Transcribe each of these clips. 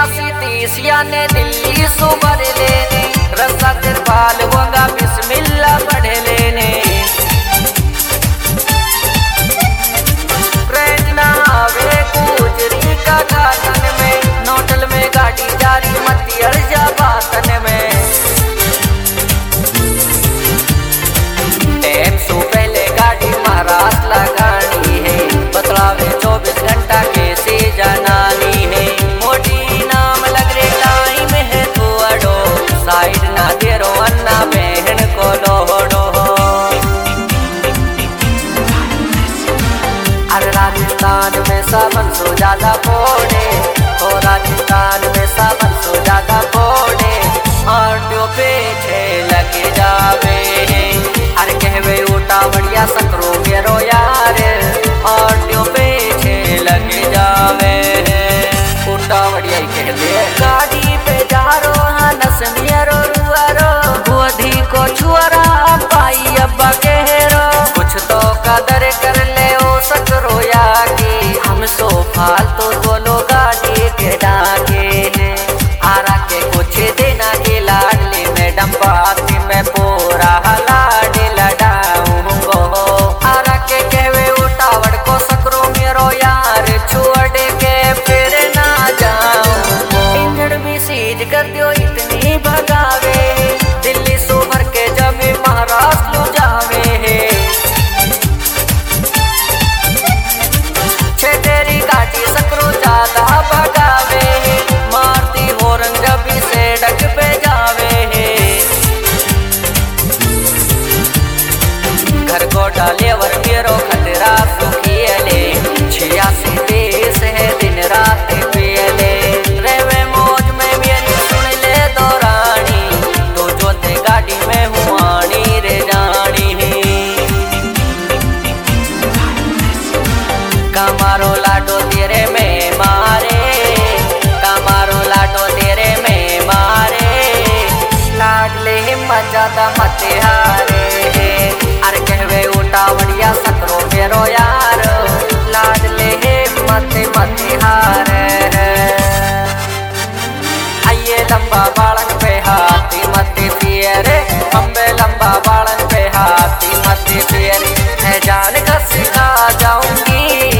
छियासी 30 ने दिल्ली सुबर लेने रस्सा तिरपाल होगा बिस्मिल्लाह पढ़ लेने प्रेरणा आवे गुजरी का गातन में नोटल में गाड़ी जारी मती अर्जा बातन में टाइम सो पहले गाड़ी महाराज लगानी है बतलावे 24 घंटा कैसे जनानी है मोटी नाम लग रे टाइम है तो अडो साइड ना दे रो अन्ना बहन को लोडो अरे राजस्थान में सावन सो ज्यादा फोड़े और राजस्थान में सावन सो ज्यादा फोड़े आटो पीछे लगे जावे अरे कहवे उठा बढ़िया सकरो मेरो यार आटो पीछे लगे जावे उठा बढ़िया ही कह दे गाड़ी पे जा रो नस मेरो रुआरो गोधी को छुआरा पाई अब्बा कह रो कुछ तो कदर कर ले ओ सकरो यागी हम सो फालतू बोलो गाड़ी के डाके आरा के कुछ देना के लाडली मैडम बाती में पूरा लाड लडाऊंगो आरा के कहवे उठावड़ को सकरो मेरो यार छोड़ के फिर ना जाऊंगो इंजन भी सीज कर दियो इतनी भगावे दिल्ली सुबर के जब महाराष्ट्र लो जावे तेरी गाड़ी सकरो ज्यादा भगावे मारती होरन जब से डग पे जावे घर को डाले वर मेरो खतरा सुखियले 86 देश है दिन रात पियले रेवे मौज में मेरी सुन ले दौरानी तो जो ते गाड़ी में हूँ आनी रे जानी कमारो लाडो तेरे में मारे कमारो लाडो तेरे में मारे लाडले हिम्मत ज्यादा मत हारे अरे कहवे उठा बढ़िया सकरो मेरो यार लाडले हिम्मत मत हारे आइए लंबा बालन पे हाथी मत फिरे अम्बे लंबा बालन पे हाथी मत फिरे है जान का सिखा जाऊंगी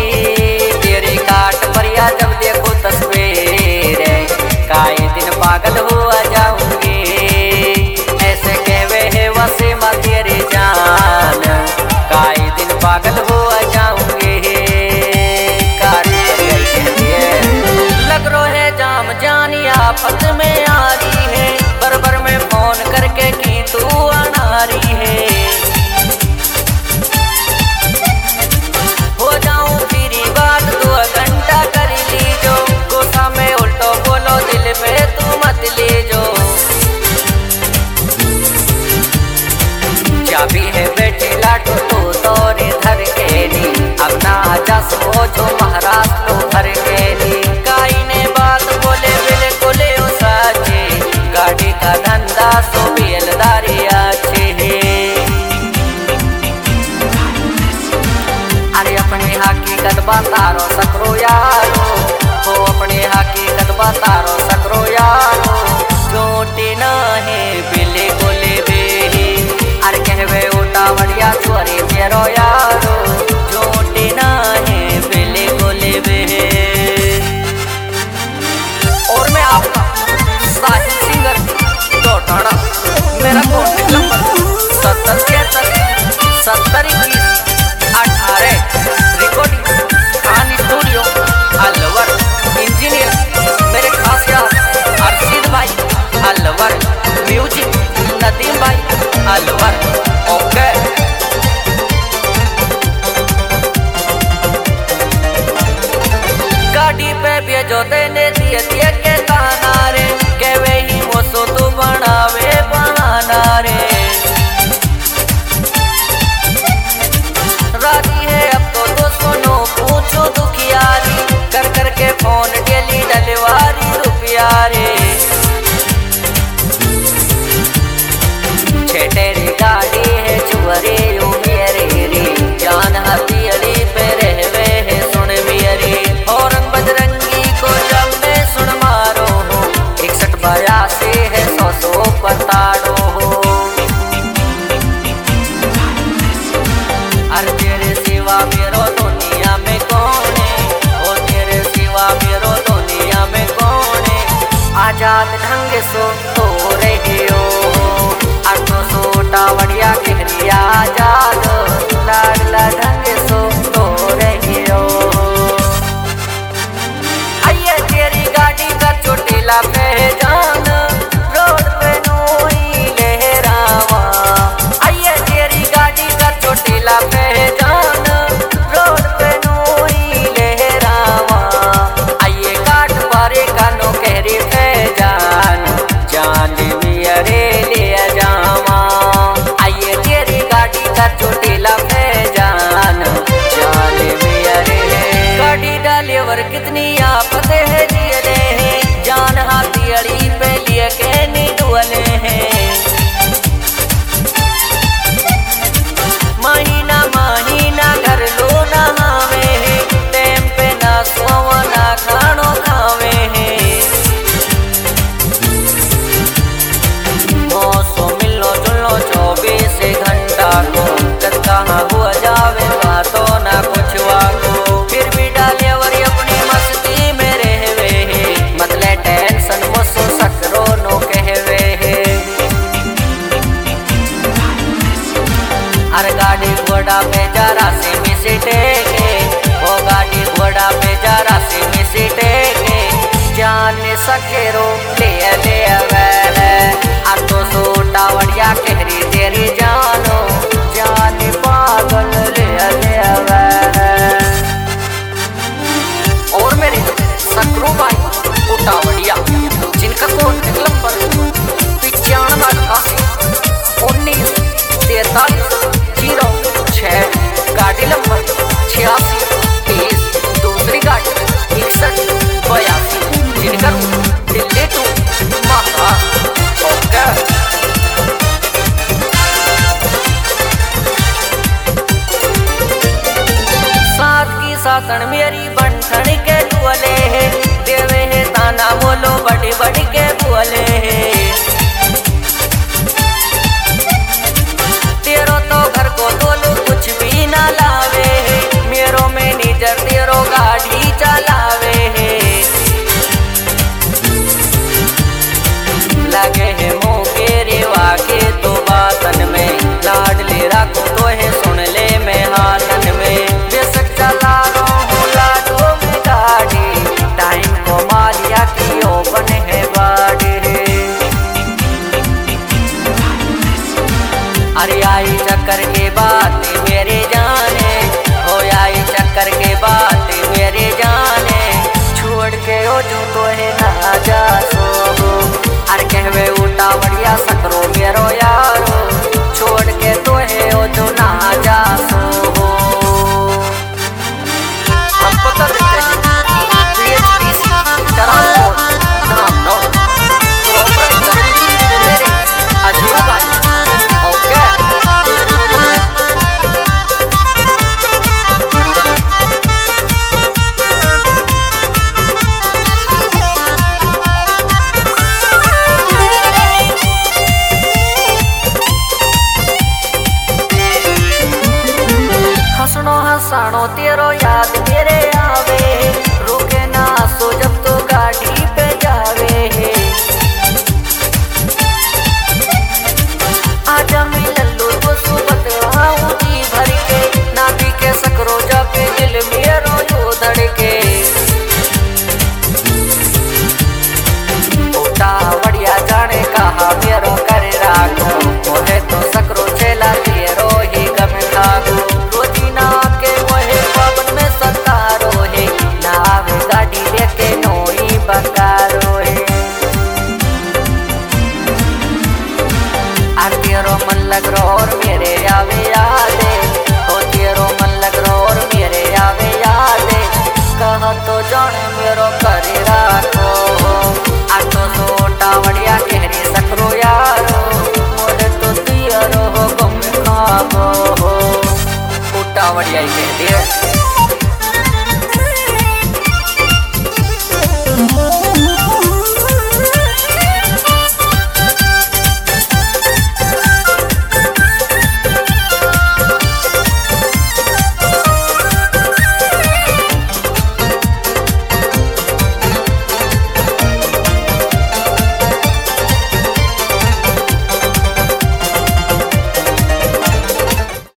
जब देखो तस्वीर काई दिन पागल हुआ जाऊंगी ऐसे कहवे है वसीमा तेरी जान काई दिन पागल हुआ जाऊंगी लग रो है जाम जानी आफत में आ रही है बरबर में फोन करके की तू आना रही है हो जाऊं तेरी बात 2 घंटा कर लीजो गुस्सा में उल्टो बोलो दिल पे तू मत लीजो चाबी है बेटी लाटो तू तोरे धर के नी अब ना जा सोचो महाराष्ट्र भर के नी काई ने बात बोले बिल्कुल साचे गाड़ी का धंधा सो बेलदारी अच्छी है अरे अपनी हकीकत बतारो सकरो यारो हो अपनी हकीकत बतारो सकरो यारो झूठी ना है बिल्ली गोले बेही अरे कहवे उठा बढ़िया छोरी मेरो यारो झूठी ना है बिल्ली गोले बेही और मैं आपका साहिल सिंगर टोटाड़ा मेरा contact number 70 recording Khan studio Alwar engineer मेरे खास यार अर्शीद भाई अलवर म्यूजिक नदीम भाई अलवर ओके गाड़ी पे भेजो देने दिए के ताना रे केवे ही मोसो तू बनावे बहाना रे राजी है अब तो सुनो पूछो दुखियारी कर कर के फोन डेली डलवारी रुपया रे छेटेरी गाड़ी है चुअरे मेरे रे जान हथियली पे रहवे है सुन मेरी और बजरंगी को जब मैं सुन मार सो तो रहियो आटो सोटा बढ़िया कहरिया जाद लाडला ढंग सो तो रहियो। आइए तेरी गाड़ी का चोटीला पहचान रोड पे नोई लहरावा। आइए तेरी गाड़ी का चोटीला पहचान रोड पे नोई लहरावा। आइए काट बारे कानो कहरी पहचान जान मेरे ले जावा। आइए तेरी गाड़ी का चोटीला पहचान जान मेरे। गाड़ी डालेवर कितनी आफत है जियले हैं जान हाथी अड़ी पे लिए के नी डुअले हैं। महीना महीना घर लो नहावे हैं टेम पे ना सोवा ना खानो खावे हैं। मौसो मिलो जुलो 24 घंटा को कद कहाँ हुआ जावे बातो ना कुछ वाको। फिर भी डाले वरी अपनी मस्ती में रहवे है मतले टेंशन मुसो सकरो नो कहवे है। अरे गाड़ी घोड़ा पे जरा से मिसटे के वो गाड़ी घोड़ा पे जरा से मिसटे के जान सकेरो ले वह आटो सोटा बढ़िया कहरी तेरी जानो जान पागल ले वह। और मेरे सकरू भाई उठा बढ़िया जिनका कॉन्टेक्ट नंबर 95 19 43 06 गाड़ी नंबर 86 30 दूसरी गाड़ी 61 82 जिनका दिल्ली टू महाराष्ट्र। ओके साथ की साथन मेरी बंठन के दुअले है देवे है ताना बोलो बड़ी बड़ी के बुअले है। तेरो तो घर को तोलो कुछ भी ना लावे है मेरो में नीजर तेरो गाड़ी चलावे है। लगे है मुँह के रेवा के तो बातन में लाडले रखो तो है सुन ले मैं हाथन में। बेशक चला रहा हूँ लाडो में गाड़ी टाइम को मालिया की ओपन है बाड़ी। अरे आई चक्कर के बात मेरे जाने हो आई चक्कर के बात मेरे जाने छोड़ के ओ जो तो है ना जा सो। अरे कहवे उठा बढ़िया सकरो मेरो यार